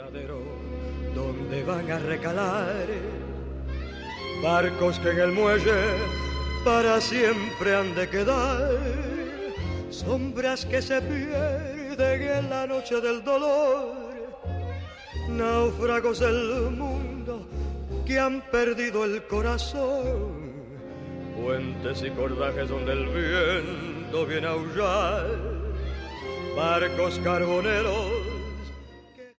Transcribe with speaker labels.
Speaker 1: varadero donde van a recalar barcos que en el muelle para siempre han de quedar, sombras que se pierden en la noche del dolor, náufragos del mundo que han perdido el corazón, puentes y cordajes donde el viento viene a aullar, barcos carboneros